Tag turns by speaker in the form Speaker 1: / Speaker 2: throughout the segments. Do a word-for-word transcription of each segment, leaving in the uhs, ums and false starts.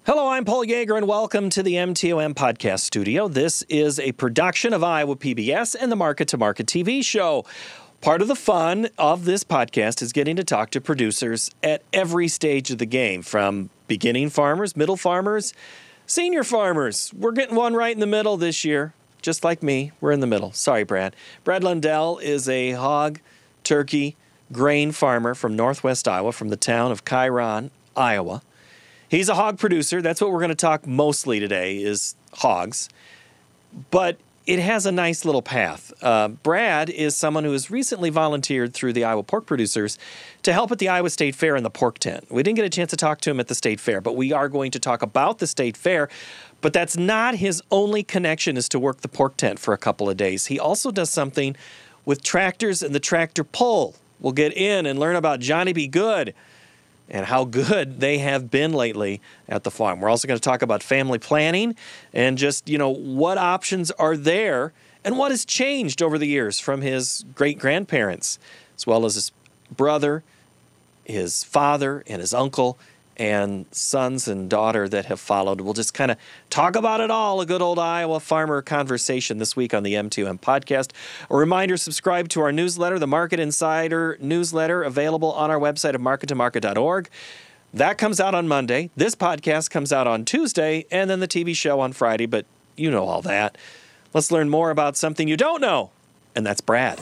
Speaker 1: Hello, I'm Paul Yeager, and welcome to the M T O M Podcast Studio. This is a production of Iowa P B S and the Market to Market T V show. Part of the fun of this podcast is getting to talk to producers at every stage of the game, from beginning farmers, middle farmers, senior farmers. We're getting one right in the middle this year, just like me. We're in the middle. Sorry, Brad. Brad Lundell is a hog, turkey, grain farmer from northwest Iowa, from the town of Chiron, Iowa. He's a hog producer. That's what we're going to talk mostly today is hogs. But it has a nice little path. Uh, Brad is someone who has recently volunteered through the Iowa Pork Producers to help at the Iowa State Fair in the pork tent. We didn't get a chance to talk to him at the State Fair, but we are going to talk about the State Fair. But that's not his only connection, is to work the pork tent for a couple of days. He also does something with tractors and the tractor pull. We'll get in and learn about Johnny B. Good and how good they have been lately at the farm. We're also going to talk about family planning and just, you know, what options are there and what has changed over the years from his great-grandparents, as well as his brother, his father, and his uncle, and sons and daughter that have followed. We'll just kind of talk about it all, a good old Iowa farmer conversation this week on the M T O M podcast. A reminder, subscribe to our newsletter, the Market Insider newsletter, available on our website at market to market dot org. That comes out on Monday. This podcast comes out on Tuesday, and then the T V show on Friday, but you know all that. Let's learn more about something you don't know, and that's Brad.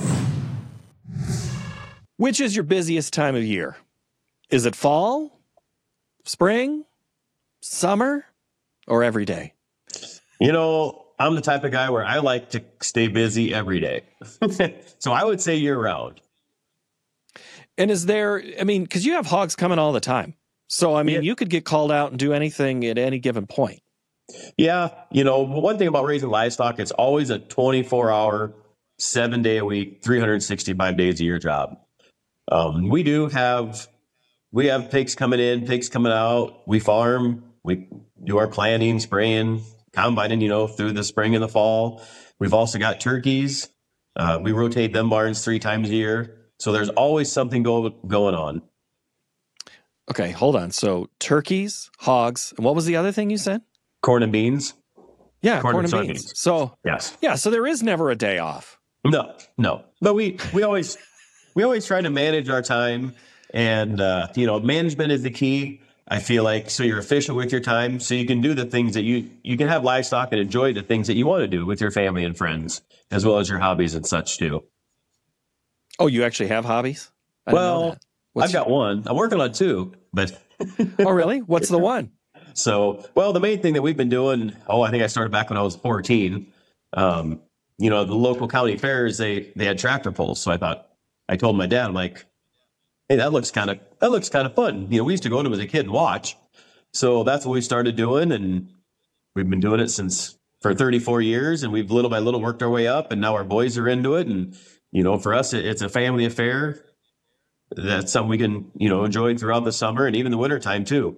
Speaker 1: Which is your busiest time of year? Is it fall? Spring, summer, or every day?
Speaker 2: You know, I'm the type of guy where I like to stay busy every day. So I would say year round.
Speaker 1: And is there, I mean, because you have hogs coming all the time. So, I mean, yeah. You could get called out and do anything at any given point.
Speaker 2: Yeah. You know, one thing about raising livestock, it's always a twenty-four hour, seven day a week, three hundred sixty-five days a year job. Um, we do have... We have pigs coming in, pigs coming out. We farm. We do our planting, spraying, combining, you know, through the spring and the fall. We've also got turkeys. Uh, we rotate them barns three times a year. So there's always something go, going on.
Speaker 1: Okay, hold on. So turkeys, hogs, and what was the other thing you said?
Speaker 2: Corn and beans.
Speaker 1: Yeah, corn,
Speaker 2: corn
Speaker 1: and, and beans. beans. So
Speaker 2: yes,
Speaker 1: yeah. So there is never a day off.
Speaker 2: No, no. But we we always we always try to manage our time. And, uh, you know, management is the key, I feel like, so you're efficient with your time, so you can do the things that you, you can have livestock and enjoy the things that you want to do with your family and friends, as well as your hobbies and such, too.
Speaker 1: Oh, you actually have hobbies? I
Speaker 2: well, I've got one. I'm working on two, but...
Speaker 1: Oh, really? What's the one?
Speaker 2: So, well, the main thing that we've been doing, oh, I think I started back when I was fourteen. Um, you know, the local county fairs, they, they had tractor pulls, so I thought, I told my dad, I'm like, hey, that looks kind of that looks kind of fun. You know, we used to go to them as a kid and watch. So that's what we started doing, and we've been doing it since for thirty-four years, and we've little by little worked our way up, and now our boys are into it. And you know, for us, it, it's a family affair. That's something we can you know enjoy throughout the summer and even the wintertime too.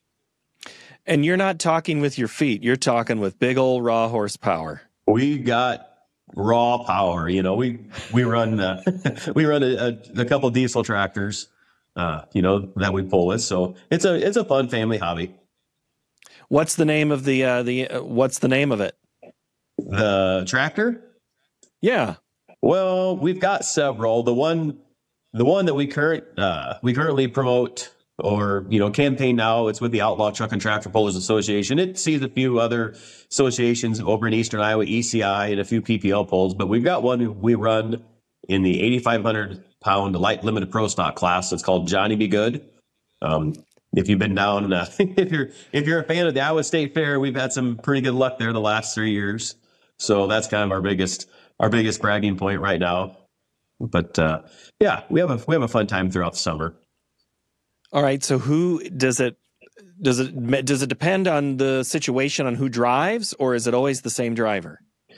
Speaker 1: And you're not talking with your feet; you're talking with big old raw horsepower.
Speaker 2: We got raw power. You know, we we run uh, we run a, a, a couple of diesel tractors, uh, you know, that we pull with. So it's a it's a fun family hobby.
Speaker 1: What's the name of the uh, the uh, what's the name of it?
Speaker 2: The tractor?
Speaker 1: Yeah.
Speaker 2: Well, we've got several. The one the one that we current uh, we currently promote or, you know, campaign now, it's with the Outlaw Truck and Tractor Pullers Association. It sees a few other associations over in Eastern Iowa, E C I, and a few P P L pulls, but we've got one we run in the eighty-five hundred pound light limited pro stock class. It's called Johnny B. Good. Um, if you've been down, uh, if you're if you're a fan of the Iowa State Fair, we've had some pretty good luck there the last three years. So that's kind of our biggest our biggest bragging point right now. But uh, yeah, we have a we have a fun time throughout the summer.
Speaker 1: All right. So who does it? Does it does it depend on the situation on who drives, or is it always the same driver?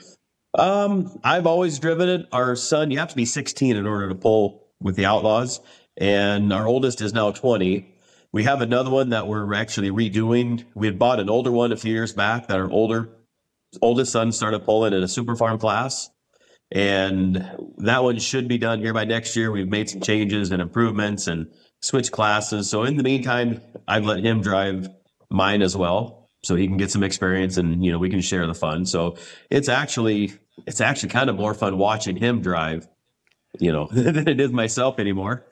Speaker 2: Um, I've always driven it. Our son, you have to be sixteen in order to pull with the Outlaws, and our oldest is now twenty. We have another one that we're actually redoing. We had bought an older one a few years back that our older oldest son started pulling in a super farm class, and that one should be done here by next year. We've made some changes and improvements and switch classes. So in the meantime, I've let him drive mine as well, so he can get some experience and, you know, we can share the fun. So it's actually, it's actually kind of more fun watching him drive, you know, than it is myself anymore.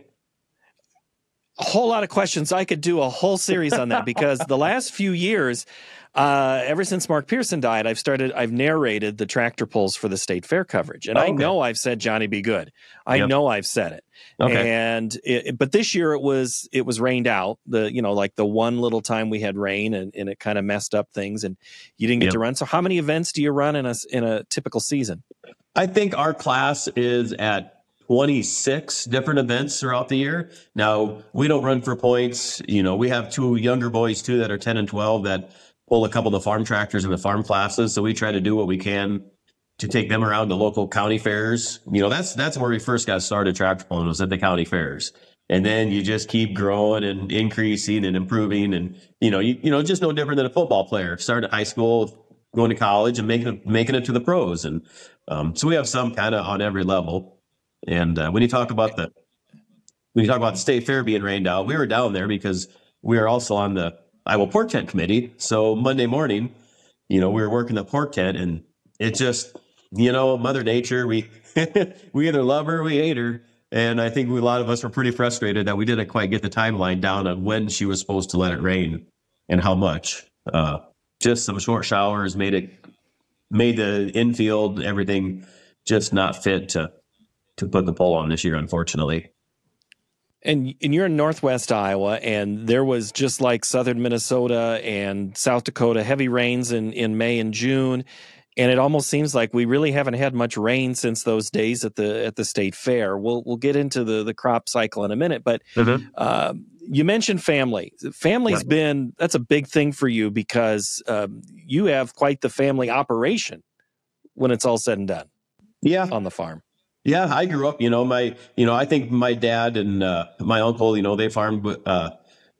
Speaker 1: A whole lot of questions. I could do a whole series on that because the last few years, uh, ever since Mark Pearson died, I've started, I've narrated the tractor pulls for the state fair coverage. And
Speaker 2: Oh,
Speaker 1: I
Speaker 2: okay.
Speaker 1: know I've said Johnny Be Good. I
Speaker 2: Yep.
Speaker 1: know I've said it.
Speaker 2: Okay.
Speaker 1: And, it, but this year it was, it was rained out. The, you know, like the one little time we had rain and, and it kind of messed up things and you didn't get
Speaker 2: Yep.
Speaker 1: to run. So how many events do you run in a, in a typical season?
Speaker 2: I think our class is at twenty-six different events throughout the year. Now, we don't run for points. You know, we have two younger boys too that are ten and twelve that pull a couple of the farm tractors in the farm classes. So we try to do what we can to take them around to local county fairs. You know, that's that's where we first got started tractor pulling, was at the county fairs. And then you just keep growing and increasing and improving. And, you know, you, you know, just no different than a football player. Started at high school, going to college and making it, making it to the pros. And um, so we have some kind of on every level. And uh, when you talk about the when you talk about the state fair being rained out, we were down there because we are also on the Iowa pork tent committee. So Monday morning, you know, we were working the pork tent, and it just, you know, Mother Nature, we we either love her or we hate her. And I think we, a lot of us were pretty frustrated that we didn't quite get the timeline down on when she was supposed to let it rain and how much. Uh, just some short showers made it made the infield, everything just not fit to to put the pole on this year, unfortunately.
Speaker 1: And and you're in Northwest Iowa, and there was, just like southern Minnesota and South Dakota, heavy rains in, in May and June. And it almost seems like we really haven't had much rain since those days at the at the state fair. We'll we'll get into the, the crop cycle in a minute, but
Speaker 2: Mm-hmm.
Speaker 1: uh, you mentioned family. Family's
Speaker 2: Right.
Speaker 1: been, that's a big thing for you because um, you have quite the family operation when it's all said and done
Speaker 2: Yeah.
Speaker 1: on the farm.
Speaker 2: Yeah. I grew up, you know, my, you know, I think my dad and uh, my uncle, you know, they farmed, uh,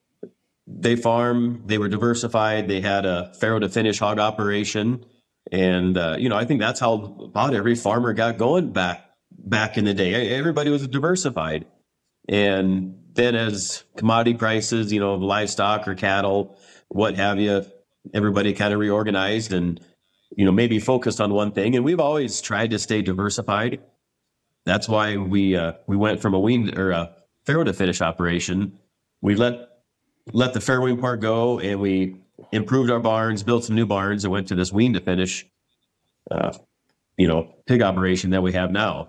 Speaker 2: they farm, they were diversified. They had a farrow to finish hog operation. And, uh, you know, I think that's how about every farmer got going back, back in the day. Everybody was diversified. And then as commodity prices, you know, livestock or cattle, what have you, everybody kind of reorganized and, you know, maybe focused on one thing. And we've always tried to stay diversified. That's why we uh, we went from a wean or a farrow to finish operation. We let let the fair wean part go, and we improved our barns, built some new barns, and went to this wean to finish, uh, you know, pig operation that we have now.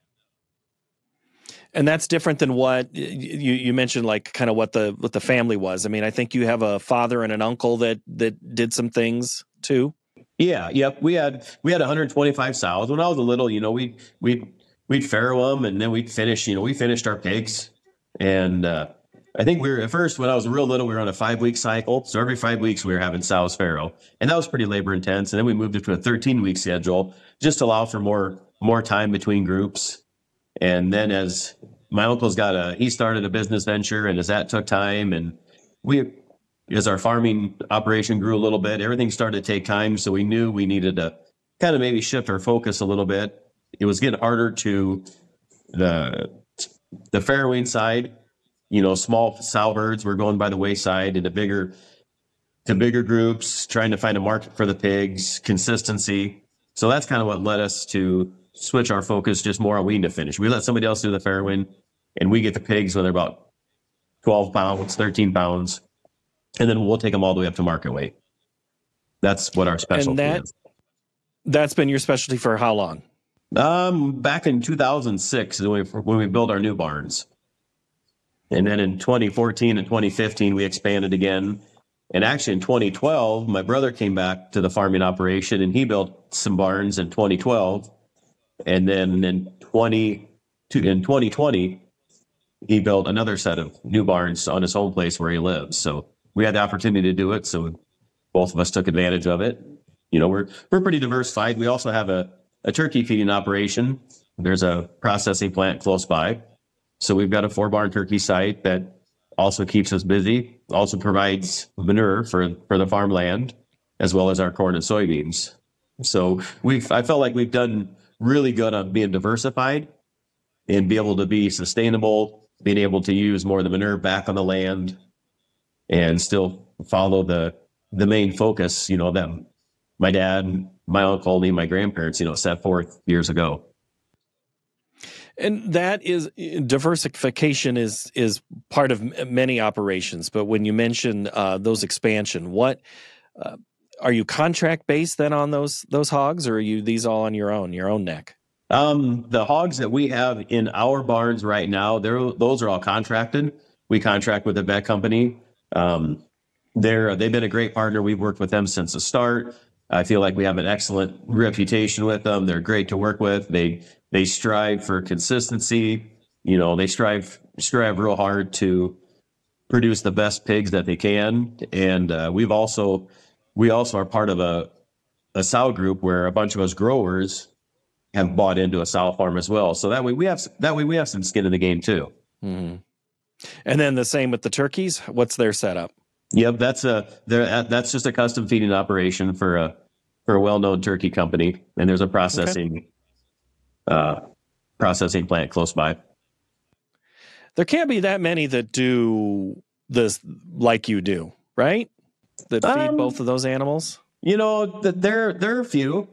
Speaker 1: And that's different than what you, you mentioned, like kind of what the what the family was. I mean, I think you have a father and an uncle that that did some things too.
Speaker 2: Yeah, yep. We had we had one hundred twenty-five sows when I was a little. You know, we we we'd farrow them, and then we'd finish. You know, we finished our pigs, and uh, I think we were at first when I was real little, we were on a five week cycle. So every five weeks we were having sows farrow, and that was pretty labor intense. And then we moved it to a thirteen week schedule, just to allow for more more time between groups. And then as my uncle's got a, he started a business venture, and as that took time, and we, as our farming operation grew a little bit, everything started to take time. So we knew we needed to kind of maybe shift our focus a little bit. It was getting harder to the, the farrowing side, you know, small sow herds were going by the wayside into bigger, to bigger groups, trying to find a market for the pigs, consistency. So that's kind of what led us to switch our focus just more on wean to finish. We let somebody else do the farrowing, and we get the pigs when they're about twelve pounds, thirteen pounds, and then we'll take them all the way up to market weight. That's what our specialty
Speaker 1: And that,
Speaker 2: is.
Speaker 1: that's been your specialty for how long?
Speaker 2: Um, back in two thousand six when we, when we built our new barns. And then in twenty fourteen and twenty fifteen, we expanded again. And actually in twenty twelve, my brother came back to the farming operation, and he built some barns in twenty twelve. And then in twenty in twenty twenty, he built another set of new barns on his home place where he lives. So we had the opportunity to do it. So both of us took advantage of it. You know, we're we're pretty diversified. We also have a, a turkey feeding operation. There's a processing plant close by. So we've got a four barn turkey site that also keeps us busy, also provides manure for, for the farmland, as well as our corn and soybeans. So we've I felt like we've done really good on being diversified and be able to be sustainable, being able to use more of the manure back on the land. and still follow the the main focus, you know, that my dad, my uncle, and my grandparents, you know, set forth years ago.
Speaker 1: And that is diversification is is part of many operations. But when you mention uh, those expansion, what uh, are you contract based then on those those hogs, or are you these all on your own, your own neck?
Speaker 2: Um, the hogs that we have in our barns right now, they're those are all contracted. We contract with a vet company. Um, they're they've been a great partner. We've worked with them since the start. I feel like we have an excellent reputation with them. They're great to work with. They they strive for consistency. You know, they strive strive real hard to produce the best pigs that they can. And uh, we've also we also are part of a a sow group where a bunch of us growers have bought into a sow farm as well. So that way we have that way we have some skin in the game too.
Speaker 1: Mm-hmm. And then the same with the turkeys. What's their setup?
Speaker 2: Yep, that's a that's just a custom feeding operation for a for a well-known turkey company, and there's a processing okay. uh, processing plant close by.
Speaker 1: There can't be that many that do this like you do, right? That feed um, both of those animals.
Speaker 2: You know, there there are a few.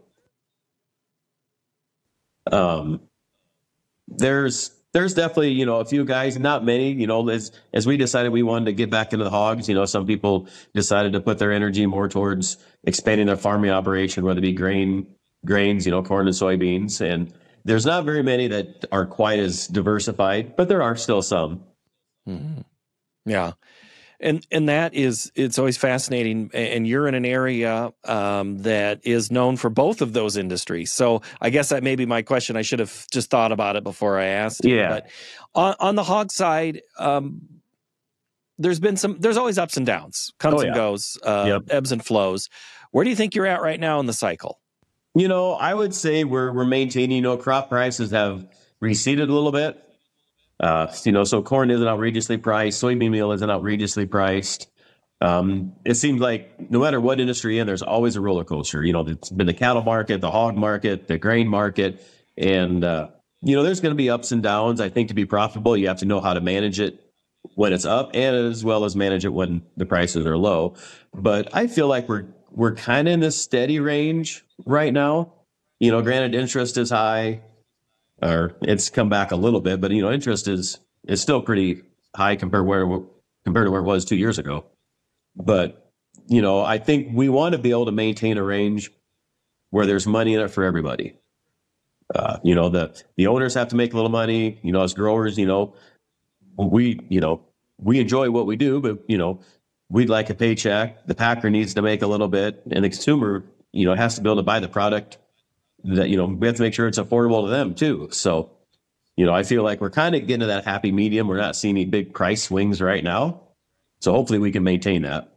Speaker 2: Um, there's. There's definitely, you know, a few guys, not many, you know, as, as we decided we wanted to get back into the hogs, you know, some people decided to put their energy more towards expanding their farming operation, whether it be grain, grains, you know, corn and soybeans. And there's not very many that are quite as diversified, but there are still some.
Speaker 1: Mm-hmm. Yeah. And and that is, it's always fascinating. And you're in an area um, that is known for both of those industries. So I guess that may be my question. I should have just thought about it before I asked.
Speaker 2: Yeah.
Speaker 1: But on, on the hog side, um, there's been some, there's always ups and downs, comes
Speaker 2: oh, yeah.
Speaker 1: and goes, uh,
Speaker 2: yep.
Speaker 1: ebbs and flows. Where do you think you're at right now in the cycle?
Speaker 2: You know, I would say we're we're maintaining, you know, crop prices have receded a little bit. Uh, you know, so corn isn't outrageously priced. Soybean meal isn't outrageously priced. Um, it seems like no matter what industry you're in, there's always a roller coaster. You know, it's been the cattle market, the hog market, the grain market. And, uh, you know, there's going to be ups and downs. I think to be profitable, you have to know how to manage it when it's up and as well as manage it when the prices are low. But I feel like we're, we're kind of in this steady range right now. You know, granted, interest is high. Or it's come back a little bit, but you know, interest is is still pretty high compared where compared to where it was two years ago. But you know, I think we want to be able to maintain a range where there's money in it for everybody. Uh, you know, the the owners have to make a little money. You know, as growers, you know, we you know we enjoy what we do, but you know, we'd like a paycheck. The packer needs to make a little bit, and the consumer, you know, has to be able to buy the product. That, you know, we have to make sure it's affordable to them too. So, you know, I feel like we're kind of getting to that happy medium. We're not seeing any big price swings right now. So hopefully we can maintain that.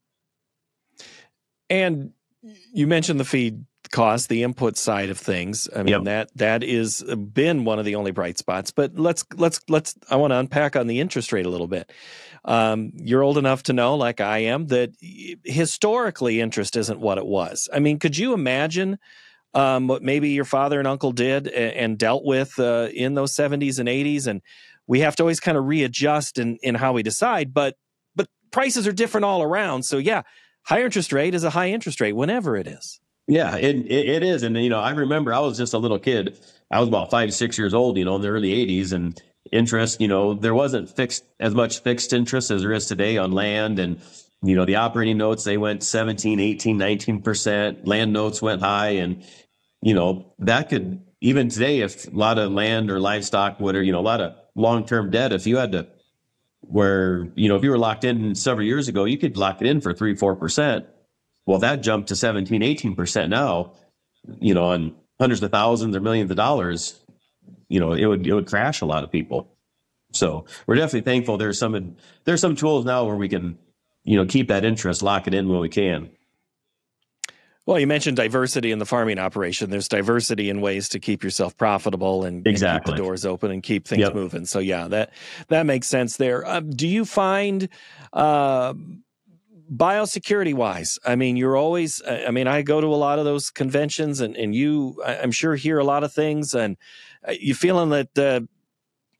Speaker 1: And you mentioned the feed cost, the input side of things. I mean,
Speaker 2: yep.
Speaker 1: that that is been one of the only bright spots. But let's let's let's I want to unpack on the interest rate a little bit. Um, you're old enough to know, like I am, that historically interest isn't what it was. I mean, could you imagine Um, what maybe your father and uncle did and, and dealt with uh, in those seventies and eighties, and we have to always kind of readjust in, in how we decide. But but prices are different all around. So yeah, high interest rate is a high interest rate whenever it is.
Speaker 2: Yeah, it, it it is, and you know, I remember I was just a little kid. I was about five, six years old, you know, in the early eighties, and interest, you know, there wasn't fixed as much fixed interest as there is today on land, and you know, the operating notes, they went seventeen, eighteen, nineteen percent. Land notes went high. And, you know, that could, even today, if a lot of land or livestock, whatever, you know, a lot of long-term debt, if you had to, where, you know, if you were locked in several years ago, you could lock it in for three, four percent. Well, that jumped to seventeen, eighteen percent now, you know, on hundreds of thousands or millions of dollars, you know, it would, it would crash a lot of people. So we're definitely thankful. There's some, there's some tools now where we can, you know, keep that interest, lock it in when we can.
Speaker 1: Well, you mentioned diversity in the farming operation. There's diversity in ways to keep yourself profitable and,
Speaker 2: exactly.
Speaker 1: and keep the doors open and keep things
Speaker 2: yep.
Speaker 1: moving. So yeah, that that makes sense there. Uh, do you find uh, biosecurity wise? I mean, you're always. I mean, I go to a lot of those conventions, and and you, I'm sure, hear a lot of things, and you feeling that. Uh,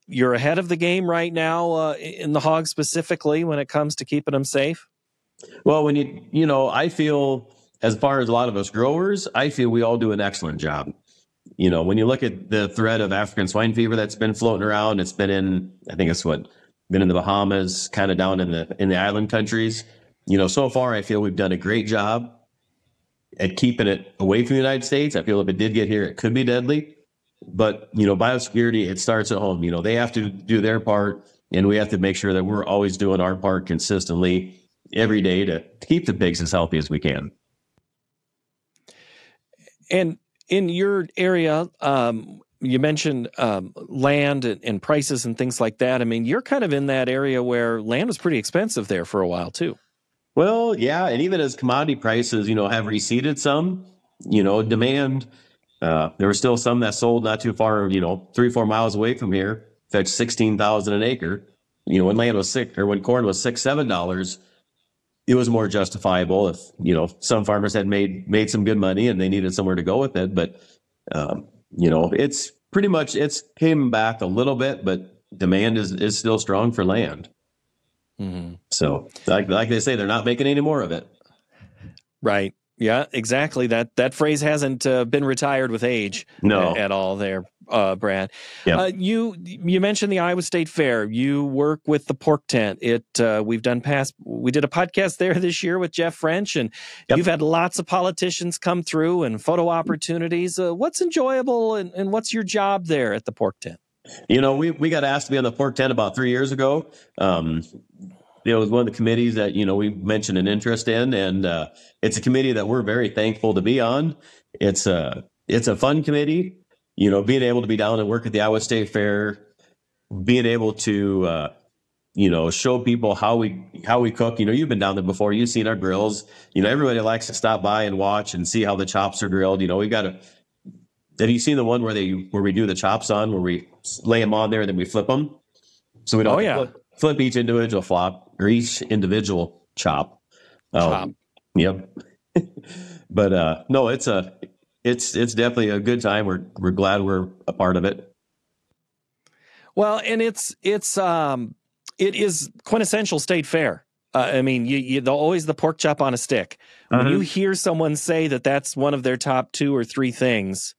Speaker 1: you're ahead of the game right now uh, in the hogs specifically when it comes to keeping them safe?
Speaker 2: Well, when you, you know, I feel as far as a lot of us growers, I feel we all do an excellent job. You know, when you look at the threat of African swine fever that's been floating around, it's been in, I think it's what, been in the Bahamas, kind of down in the, in the island countries. You know, so far, I feel we've done a great job at keeping it away from the United States. I feel if it did get here, it could be deadly. But, you know, biosecurity, it starts at home. You know, they have to do their part, and we have to make sure that we're always doing our part consistently every day to keep the pigs as healthy as we can.
Speaker 1: And in your area, um, you mentioned um, land and, and prices and things like that. I mean, you're kind of in that area where land was pretty expensive there for a while, too.
Speaker 2: Well, yeah. And even as commodity prices, you know, have receded some, you know, demand, uh, there were still some that sold not too far, you know, three, four miles away from here, fetched sixteen thousand an acre. You know, when land was six or when corn was six, seven dollars, it was more justifiable if, you know, some farmers had made, made some good money and they needed somewhere to go with it. But, um, you know, it's pretty much, it's came back a little bit, but demand is, is still strong for land. Mm-hmm. So like, like they say, they're not making any more of it.
Speaker 1: Right. Yeah, exactly. That that phrase hasn't uh, been retired with age
Speaker 2: no.
Speaker 1: at, at all there, uh, Brad.
Speaker 2: Yep.
Speaker 1: Uh, you you mentioned the Iowa State Fair. You work with the Pork Tent. It uh, we've done past. We did a podcast there this year with Jeff French, and yep. you've had lots of politicians come through and photo opportunities. Uh, what's enjoyable and, and what's your job there at the Pork Tent?
Speaker 2: You know, we we got asked to be on the Pork Tent about three years ago. Um, It was one of the committees that, you know, we mentioned an interest in, and uh, it's a committee that we're very thankful to be on. It's a, it's a fun committee, you know, being able to be down and work at the Iowa State Fair, being able to, uh, you know, show people how we, how we cook. You know, you've been down there before, you've seen our grills. You know, everybody likes to stop by and watch and see how the chops are grilled. You know, we've got a, have you seen the one where they, where we do the chops on, where we lay them on there and then we flip them? So we don't
Speaker 1: oh, yeah.
Speaker 2: flip, flip each individual flop. Or each individual chop. Um,
Speaker 1: chop.
Speaker 2: Yep. But uh, no, it's a, it's it's definitely a good time. We're we're glad we're a part of it.
Speaker 1: Well, and it's it's um it is quintessential state fair. Uh, I mean, you, you always the pork chop on a stick. When uh-huh. you hear someone say that that's one of their top two or three things,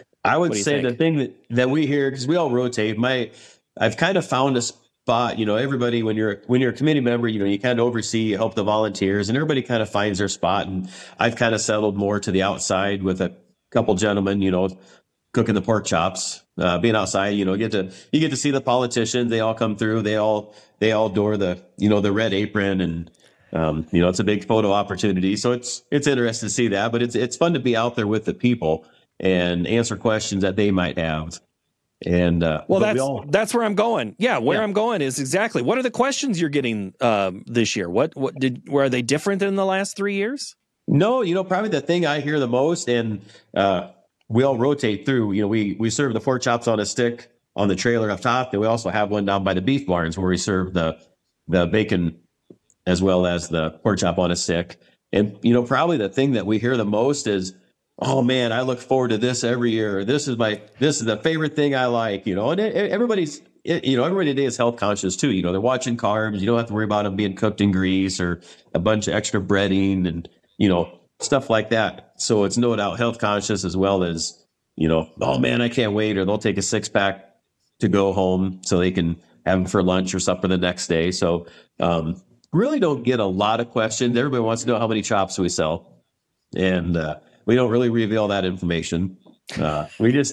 Speaker 2: I would say think? the thing that that we hear, because we all rotate. My I've kind of found a spot, you know, everybody, when you're, when you're a committee member, you know, you kind of oversee, you help the volunteers, and everybody kind of finds their spot. And I've kind of settled more to the outside with a couple gentlemen, you know, cooking the pork chops, uh, being outside, you know, get to, you get to see the politicians. They all come through. They all, they all adore the, you know, the red apron, and, um, you know, it's a big photo opportunity. So it's, it's interesting to see that, but it's, it's fun to be out there with the people and answer questions that they might have. And uh,
Speaker 1: well, that's
Speaker 2: we all,
Speaker 1: that's where I'm going. Yeah, where
Speaker 2: yeah.
Speaker 1: I'm going is exactly what are the questions you're getting um, this year? What what did were they different than the last three years?
Speaker 2: No, you know, probably the thing I hear the most, and uh, we all rotate through. You know, we we serve the pork chops on a stick on the trailer up top, and we also have one down by the beef barns where we serve the the bacon as well as the pork chop on a stick. And you know, probably the thing that we hear the most is, oh man, I look forward to this every year. This is my, this is the favorite thing I like, you know, and it, everybody's, it, you know, everybody today is health conscious too. You know, they're watching carbs. You don't have to worry about them being cooked in grease or a bunch of extra breading and, you know, stuff like that. So it's no doubt health conscious, as well as, you know, oh man, I can't wait. Or they'll take a six pack to go home so they can have them for lunch or supper the next day. So, um, really don't get a lot of questions. Everybody wants to know how many chops we sell. And, uh, we don't really reveal that information. Uh, we just,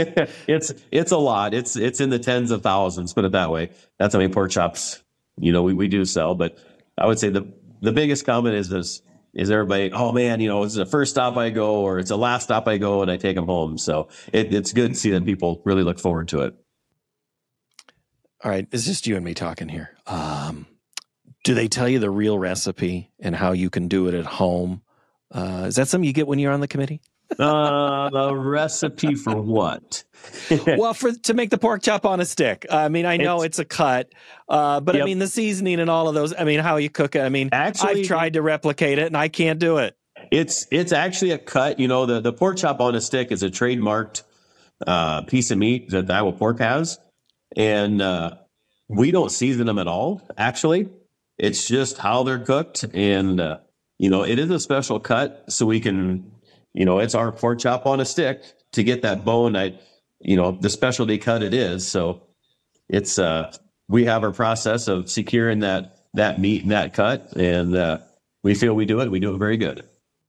Speaker 2: it's, it's a lot. It's, it's in the tens of thousands, put it that way. That's how many pork chops, you know, we, we do sell. But I would say the, the biggest comment is this, is everybody, oh man, you know, it's the first stop I go, or it's the last stop I go and I take them home. So it, it's good to see that people really look forward to it.
Speaker 1: All right. It's just you and me talking here. Um, do they tell you the real recipe and how you can do it at home? Uh, is that something you get when you're on the committee?
Speaker 2: uh, the recipe for what?
Speaker 1: Well, for to make the pork chop on a stick. I mean, I know it's, it's a cut, uh, but yep. I mean, the seasoning and all of those, I mean, how you cook it. I mean, actually, I've tried to replicate it and I can't do it.
Speaker 2: It's it's actually a cut. You know, the, the pork chop on a stick is a trademarked uh, piece of meat that the Iowa Pork has. and uh, we don't season them at all. Actually, it's just how they're cooked, and uh, you know, it is a special cut, so we can, you know, it's our pork chop on a stick to get that bone. I, you know, the specialty cut it is. So it's uh, we have our process of securing that that meat and that cut, and uh, we feel we do it. We do it very good.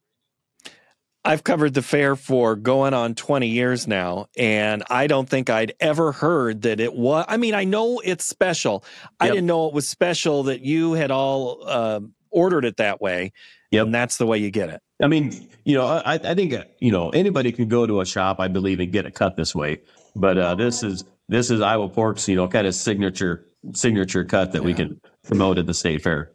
Speaker 1: I've covered the fair for going on twenty years now, and I don't think I'd ever heard that it was. I mean, I know it's special. I
Speaker 2: Yep.
Speaker 1: didn't know it was special that you had all uh, ordered it that way,
Speaker 2: Yep.
Speaker 1: and that's the way you get it.
Speaker 2: I mean, you know, I, I think, uh, you know, anybody can go to a shop, I believe, and get it cut this way. But uh, this is this is Iowa Pork's, you know, kind of signature signature cut that we can promote at the state fair.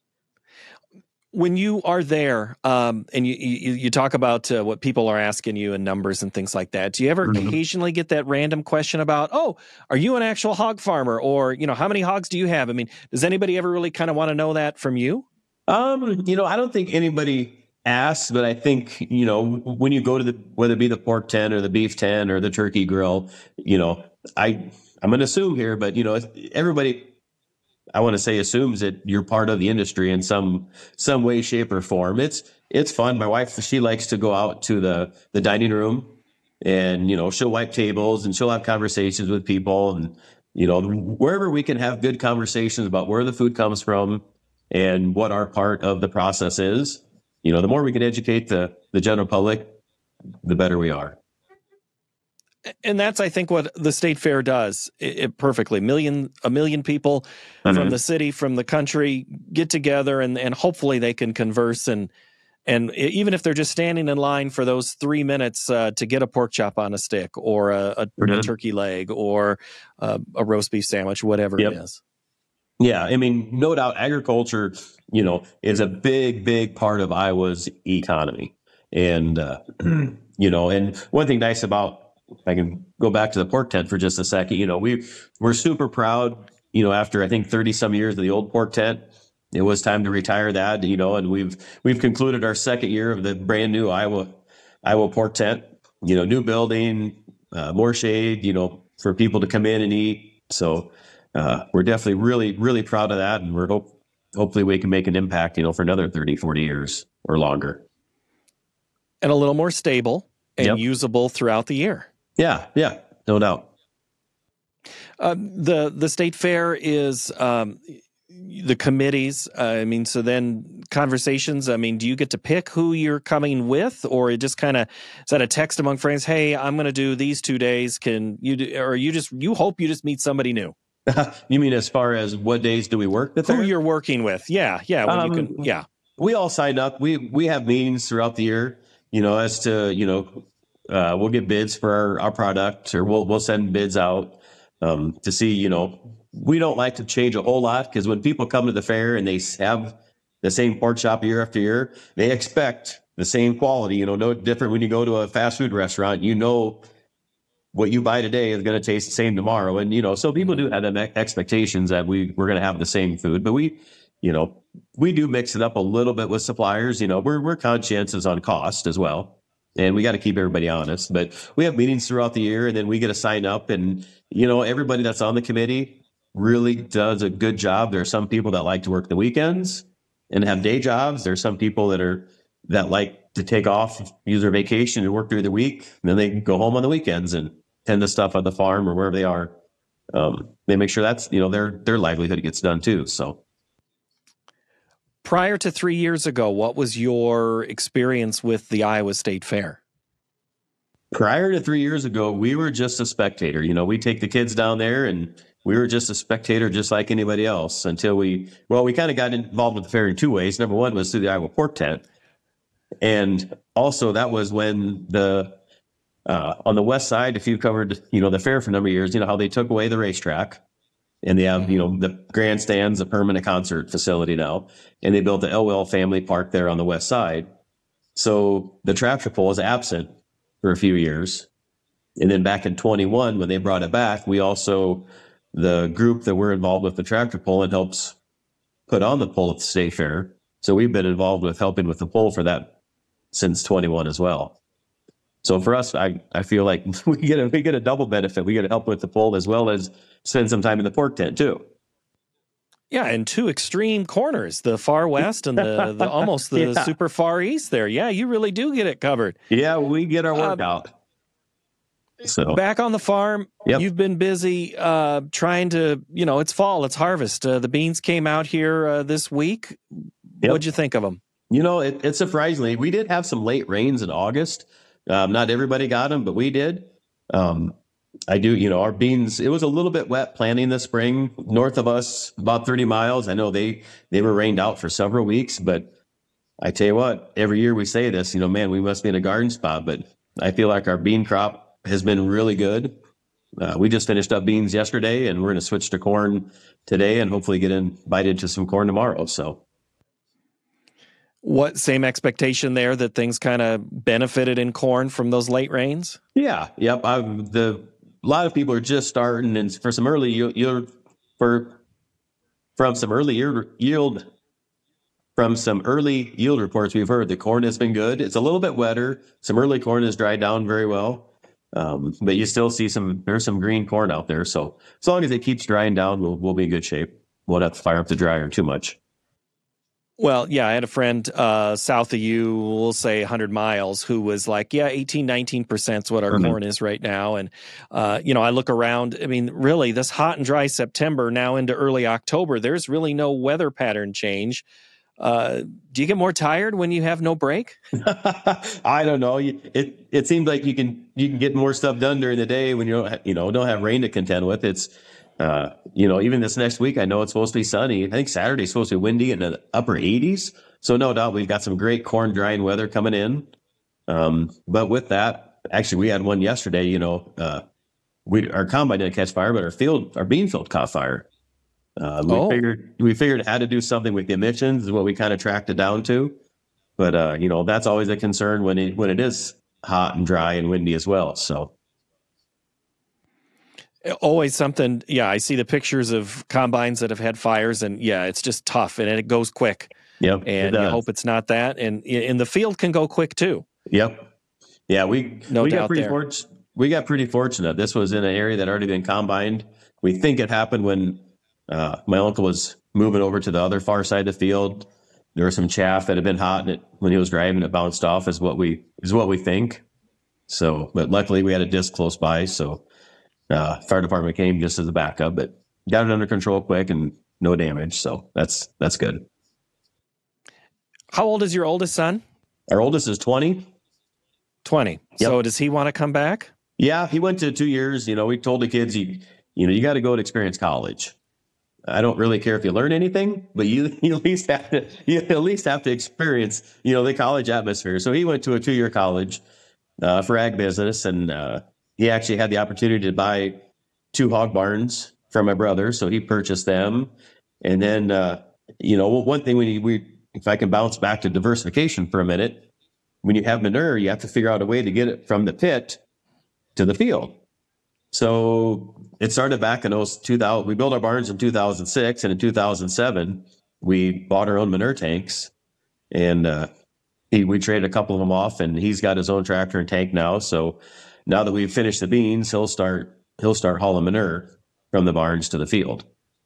Speaker 1: When you are there, um, and you, you you talk about uh, what people are asking you and numbers and things like that, do you ever
Speaker 2: Mhm.
Speaker 1: occasionally get that random question about, oh, are you an actual hog farmer? Or, you know, how many hogs do you have? I mean, does anybody ever really kind of want to know that from you?
Speaker 2: Um, you know, I don't think anybody asks, but I think, you know, when you go to the, whether it be the pork tent or the beef tent or the turkey grill, you know, I, I'm going to assume here, but, you know, everybody, I want to say, assumes that you're part of the industry in some some way, shape, or form. It's it's fun. My wife, she likes to go out to the the dining room, and you know, she'll wipe tables and she'll have conversations with people, and you know, wherever we can have good conversations about where the food comes from and what our part of the process is. You know, the more we can educate the the general public, the better we are.
Speaker 1: And that's, I think, what the state fair does it, it perfectly. Million, a million people
Speaker 2: Mhm.
Speaker 1: from the city, from the country, get together, and, and hopefully they can converse. And and even if they're just standing in line for those three minutes uh, to get a pork chop on a stick, or a, a,
Speaker 2: Mhm.
Speaker 1: a turkey leg, or uh, a roast beef sandwich, whatever
Speaker 2: Yep.
Speaker 1: it is.
Speaker 2: Yeah, I mean, no doubt, agriculture, you know, is a big, big part of Iowa's economy, and uh, you know, and one thing nice about, I can go back to the pork tent for just a second. You know, we we're super proud. You know, after I think thirty some years of the old pork tent, it was time to retire that. You know, and we've we've concluded our second year of the brand new Iowa Iowa pork tent. You know, new building, uh, more shade. You know, for people to come in and eat. So uh, we're definitely really really proud of that, and we're hope hopefully we can make an impact. You know, for another thirty, forty years or longer,
Speaker 1: And a little more stable and
Speaker 2: Yep.
Speaker 1: usable throughout the year.
Speaker 2: Yeah, yeah, no doubt.
Speaker 1: Uh, the the state fair is um, the committees. Uh, I mean, so then conversations. I mean, do you get to pick who you're coming with, or it just kind of is that a text among friends? Hey, I'm going to do these two days. Can you do? Or you just you hope you just meet somebody new.
Speaker 2: You mean as far as what days do we work the
Speaker 1: Who
Speaker 2: fair?
Speaker 1: you're working with? Yeah, yeah. When you
Speaker 2: Um,
Speaker 1: can, yeah.
Speaker 2: We all sign up. We we have meetings throughout the year, you know, as to, you know, uh, we'll get bids for our, our product, or we'll we'll send bids out um, to see, you know, we don't like to change a whole lot, because when people come to the fair and they have the same pork chop year after year, they expect the same quality. You know, no different when you go to a fast food restaurant. You know, what you buy today is going to taste the same tomorrow. And, you know, so people do have them expectations that we, we're going to have the same food, but we, you know, we do mix it up a little bit with suppliers. You know, we're, we're conscientious on cost as well, and we got to keep everybody honest, but we have meetings throughout the year, and then we get to sign up, and, you know, everybody that's on the committee really does a good job. There are some people that like to work the weekends and have day jobs. There's some people that are, that like to take off, use their vacation and work through the week, and then they can go home on the weekends and tend to stuff on the farm or wherever they are. Um, they make sure that's, you know, their, their livelihood gets done too. So
Speaker 1: Prior to three years ago, what was your experience with the Iowa State Fair?
Speaker 2: prior to three years ago, we were just a spectator. You know, we take the kids down there, and we were just a spectator, just like anybody else, until we, well, we kind of got involved with the fair in two ways. Number one was through the Iowa Pork Tent. And also that was when the, uh, on the west side, if you covered, you know, the fair for a number of years, you know how they took away the racetrack, and they have, you know, the grandstands, a permanent concert facility now, and they built the Elwell Family Park there on the west side. So the tractor pull is absent for a few years. And then back in twenty-one, when they brought it back, we also, the group that we're involved with the tractor pull and helps put on the pull at the state fair. So we've been involved with helping with the pull for that since twenty-one as well. So for us, I, I feel like we get a we get a double benefit. We get to help with the pull as well as spend some time in the pork tent too.
Speaker 1: Yeah, and two extreme corners, the far west and the, the almost the
Speaker 2: Yeah.
Speaker 1: super far east there. Yeah, you really do get it covered.
Speaker 2: Yeah, we get our
Speaker 1: Um,
Speaker 2: workout. So
Speaker 1: Back on the farm,
Speaker 2: Yep.
Speaker 1: you've been busy uh, trying to, you know, it's fall, it's harvest. Uh, the beans came out here uh, this week.
Speaker 2: Yep.
Speaker 1: What'd you think of them?
Speaker 2: You know, it, it surprisingly, we did have some late rains in August. Um, not everybody got them, but we did. Um, I do, you know, our beans, it was a little bit wet planting this spring north of us, about thirty miles. I know they, they were rained out for several weeks, but I tell you what, every year we say this, you know, man, we must be in a garden spot, but I feel like our bean crop has been really good. Uh, we just finished up beans yesterday and we're going to switch to corn today and hopefully get invited to some corn tomorrow. So
Speaker 1: What same expectation there that things kind of benefited in corn from those late rains?
Speaker 2: yeah, yep. I've, the a lot of people are just starting, and for some early yield, yield for from some early yield, yield from some early yield reports we've heard the corn has been good. It's a little bit wetter. Some early corn has dried down very well, um, but you still see some there's some green corn out there. So as long as it keeps drying down, we'll we'll be in good shape. Won't have to fire up the dryer too much.
Speaker 1: Well, yeah, I had a friend uh, south of you, we'll say one hundred miles, who was like, yeah, eighteen, nineteen percent is what our
Speaker 2: Mhm.
Speaker 1: corn is right now. And, uh, you know, I look around, I mean, really, this hot and dry September now into early October, there's really no weather pattern change. Uh, do you get more tired when you have no break?
Speaker 2: I don't know. You- It it seems like you can you can get more stuff done during the day when you don't ha- you know don't have rain to contend with. It's uh, you know even this next week I know it's supposed to be sunny. I think Saturday's supposed to be windy in the upper eighties. So no doubt we've got some great corn drying weather coming in. Um, but with that, actually we had one yesterday. You know, uh, we our combine didn't catch fire, but our field our bean field caught fire. Uh, we
Speaker 1: Oh.
Speaker 2: figured we figured how to do something with the emissions is what we kind of tracked it down to. But uh, you know, that's always a concern when it when it is hot and dry and windy as well. So
Speaker 1: Always something. Yeah, I see the pictures of combines that have had fires, and yeah, it's just tough, and it goes quick.
Speaker 2: yep,
Speaker 1: And
Speaker 2: it
Speaker 1: you
Speaker 2: does.
Speaker 1: hope it's not that. And in the field can go quick too.
Speaker 2: Yep. Yeah, we
Speaker 1: No
Speaker 2: we got
Speaker 1: doubt
Speaker 2: pretty
Speaker 1: there.
Speaker 2: fortunate. We got pretty fortunate. This was in an area that already been combined. We think it happened when uh, my uncle was moving over to the other far side of the field. There was some chaff that had been hot, and it, when he was driving, it bounced off. Is what we is what we think. So, but luckily we had a disc close by, so uh, fire department came just as a backup, but got it under control quick and no damage. So that's that's good.
Speaker 1: How old is your oldest son?
Speaker 2: Our oldest is twenty.
Speaker 1: twenty.
Speaker 2: Yep.
Speaker 1: So does he want to come back?
Speaker 2: Yeah, he went to two years. You know, we told the kids, you, you know, you got to go to experience college. I don't really care if you learn anything, but you, you at least have to, you at least have to experience, you know, the college atmosphere. So he went to a two-year college uh, for ag business, and uh, he actually had the opportunity to buy two hog barns from my brother. So he purchased them, and then, uh, you know, one thing we we if I can bounce back to diversification for a minute. When you have manure, you have to figure out a way to get it from the pit to the field. So it started back in those two thousand. We built our barns in two thousand six, and in two thousand seven, we bought our own manure tanks, and uh, he, we traded a couple of them off. And he's got his own tractor and tank now. So now that we've finished the beans, he'll start he'll start hauling manure from the barns to the field.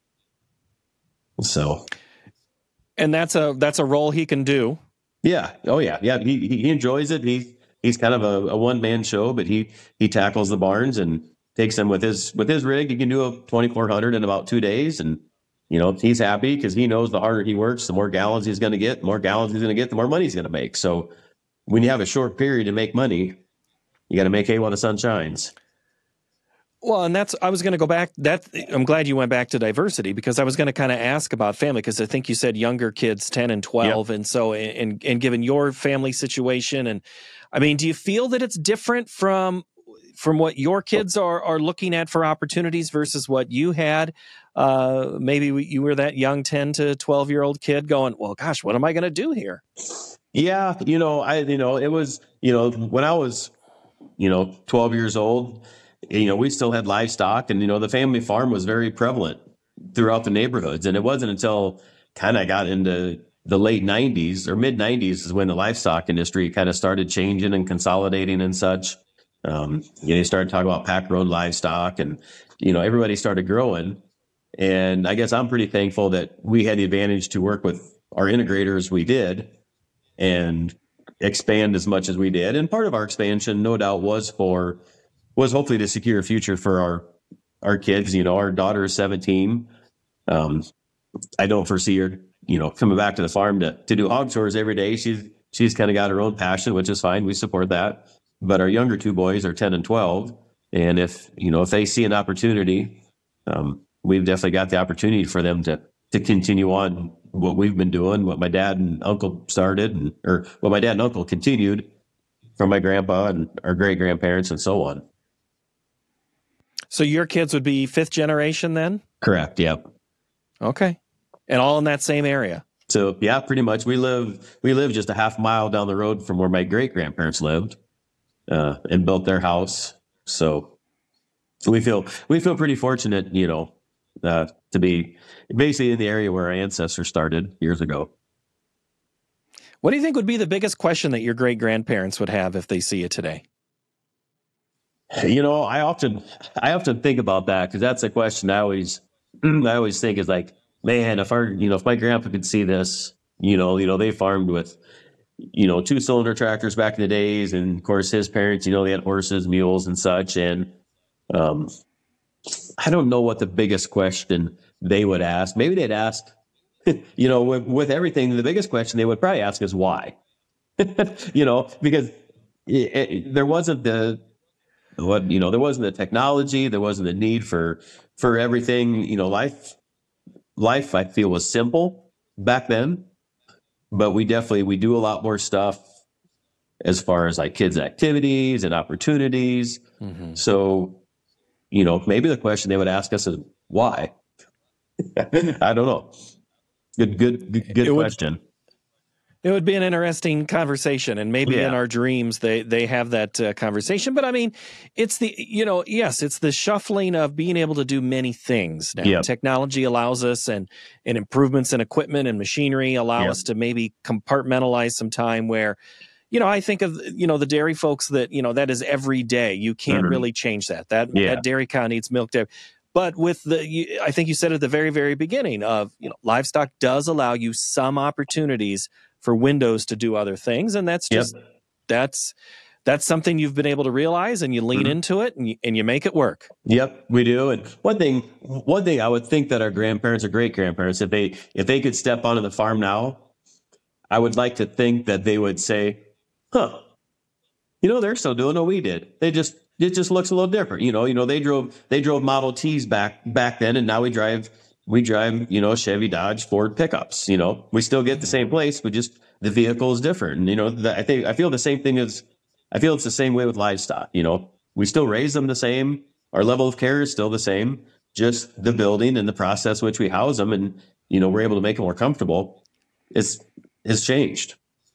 Speaker 2: So,
Speaker 1: And that's a that's a role he can do.
Speaker 2: yeah, oh yeah, yeah. He he he enjoys it. He he's kind of a, a one man show, but he he tackles the barns and takes them with his with his rig. He can do a twenty-four hundred in about two days, and you know he's happy because he knows the harder he works, the more gallons he's going to get. The more gallons he's going to get, the more money he's going to make. So when you have a short period to make money, you got to make hay while the sun shines.
Speaker 1: Well, and that's I was going to go back. That I'm glad you went back to diversity, because I was going to kind of ask about family, because I think you said younger kids, ten and twelve, and so and and given your family situation, and I mean, do you feel that it's different from from what your kids are are looking at for opportunities versus what you had? Uh, maybe you were that young ten to twelve year old kid going, well, gosh, what am I going to do here?
Speaker 2: Yeah, you know, I you know it was you know when I was you know twelve years old. You know, we still had livestock, and, you know, the family farm was very prevalent throughout the neighborhoods. And it wasn't until kind of got into, the late nineties or mid nineties is when the livestock industry kind of started changing and consolidating and such. Um, you know, they started talking about pack road livestock, and, you know, everybody started growing. And I guess I'm pretty thankful that we had the advantage to work with our integrators we did and expand as much as we did. And part of our expansion, no doubt, was for, was hopefully to secure a future for our, our kids. You know, our daughter is seventeen. Um, I don't foresee her, you know, coming back to the farm to, to do hog chores every day. She's, she's kind of got her own passion, which is fine. We support that. But our younger two boys are ten and twelve. And if, you know, if they see an opportunity, um, we've definitely got the opportunity for them to, to continue on what we've been doing, what my dad and uncle started, and, or what my dad and uncle continued from my grandpa and our great grandparents and so on.
Speaker 1: So your kids would be fifth generation then?
Speaker 2: Correct. Yep.
Speaker 1: Okay. And all in that same area.
Speaker 2: So yeah, pretty much. We live, we live just a half mile down the road from where my great grandparents lived, uh, and built their house. So we feel, we feel pretty fortunate, you know, uh, to be basically in the area where our ancestors started years ago.
Speaker 1: What do you think would be the biggest question that your great grandparents would have if they see you today?
Speaker 2: You know, I often, I often think about that, because that's a question I always, I always think is like, man, if our, you know, if my grandpa could see this, you know, you know, they farmed with, you know, two cylinder tractors back in the days. And of course his parents, you know, they had horses, mules and such. And, um, I don't know what the biggest question they would ask. Maybe they'd ask, you know, with, with everything, the biggest question they would probably ask is why, you know, because it, it, there wasn't the, what, you know, there wasn't the technology, there wasn't the need for, for everything, you know, life, life, I feel, was simple back then, but we definitely, we do a lot more stuff as far as like kids' activities and opportunities. Mm-hmm. So, you know, maybe the question they would ask us is why? I don't know. Good, good, good, good question.
Speaker 1: Would, it would be an interesting conversation, and maybe yeah. in our dreams they they have that uh, conversation. But I mean, it's the, you know, yes, it's the shuffling of being able to do many things now. Yep. Technology allows us, and and improvements in equipment and machinery allow yep. us to maybe compartmentalize some time where, you know, I think of, you know, the dairy folks that, you know, that is every day. You can't mm-hmm. really change that. That, yeah. that dairy cow needs milk dairy. But with the, you, I think you said at the very, very beginning of, you know, livestock does allow you some opportunities for windows to do other things. And that's just, yep. that's, that's something you've been able to realize, and you lean mm-hmm. into it, and you, and you make it work.
Speaker 2: Yep, we do. And one thing, one thing I would think that our grandparents or great grandparents, if they, if they could step onto the farm now, I would like to think that they would say, huh, you know, they're still doing what we did. They just, it just looks a little different. You know, you know, they drove, they drove Model Ts back, back then. And now we drive, we drive, you know, Chevy, Dodge, Ford pickups. You know, we still get the same place, but just the vehicle is different. And, you know, the, I think, I feel the same thing as, I feel it's the same way with livestock. You know, we still raise them the same. Our level of care is still the same, just the building and the process which we house them. And, you know, we're able to make them more comfortable. It's, it's changed.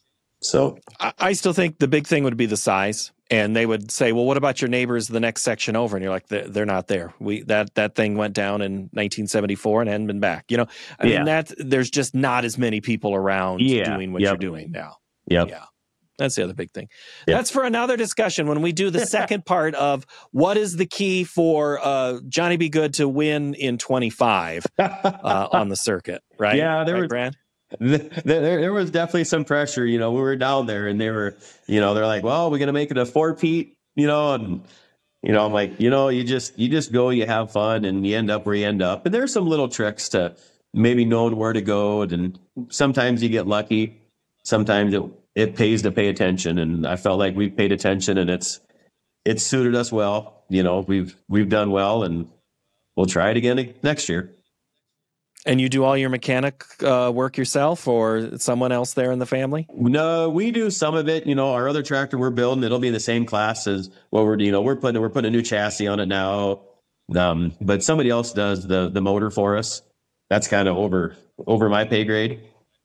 Speaker 2: So
Speaker 1: I still think the big thing would be the size, and they would say, well, what about your neighbors the next section over? And you're like, they're, they're not there. We, that, that thing went down in nineteen seventy-four and hadn't been back. You know, I yeah. mean, that there's just not as many people around yeah. doing what yep. you're doing now.
Speaker 2: Yep.
Speaker 1: Yeah. That's the other big thing. Yep. That's for another discussion when we do the second part of what is the key for uh, Johnny Be Good to win in twenty-five uh, on the circuit, right?
Speaker 2: Yeah, there
Speaker 1: right,
Speaker 2: was,
Speaker 1: Brad?
Speaker 2: There, there was definitely some pressure, you know, we were down there and they were, you know, they're like, well, we're going to make it a four-peat, you know, and, you know, I'm like, you know, you just, you just go, you have fun, and you end up where you end up. And there's some little tricks to maybe knowing where to go. And sometimes you get lucky. Sometimes it, it pays to pay attention. And I felt like we've paid attention, and it's, it's suited us well. You know, we've, we've done well, and we'll try it again next year.
Speaker 1: And you do all your mechanic uh, work yourself, or someone else there in the family?
Speaker 2: No, we do some of it. You know, our other tractor we're building, it'll be in the same class as what we're, you know, we're putting, we're putting a new chassis on it now. Um, but somebody else does the, the motor for us. That's kind of over, over my pay grade.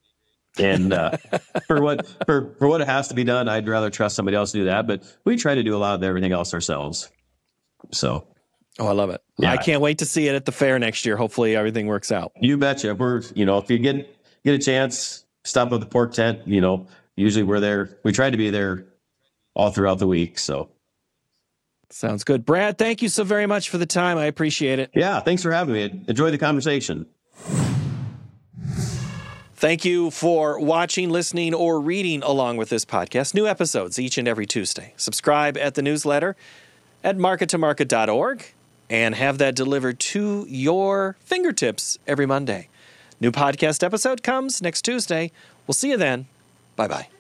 Speaker 2: And uh, for what, for, for what it has to be done, I'd rather trust somebody else to do that. But we try to do a lot of everything else ourselves. So.
Speaker 1: Oh, I love it. Yeah. I can't wait to see it at the fair next year. Hopefully everything works out.
Speaker 2: You betcha. We're, you know, if you get, get a chance, stop at the pork tent. You know, usually we're there. We try to be there all throughout the week. So.
Speaker 1: Sounds good. Brad, thank you so very much for the time. I appreciate it.
Speaker 2: Yeah, thanks for having me. Enjoy the conversation.
Speaker 1: Thank you for watching, listening, or reading along with this podcast. New episodes each and every Tuesday. Subscribe at the newsletter at market to market dot org and have that delivered to your fingertips every Monday. New podcast episode comes next Tuesday. We'll see you then. Bye-bye.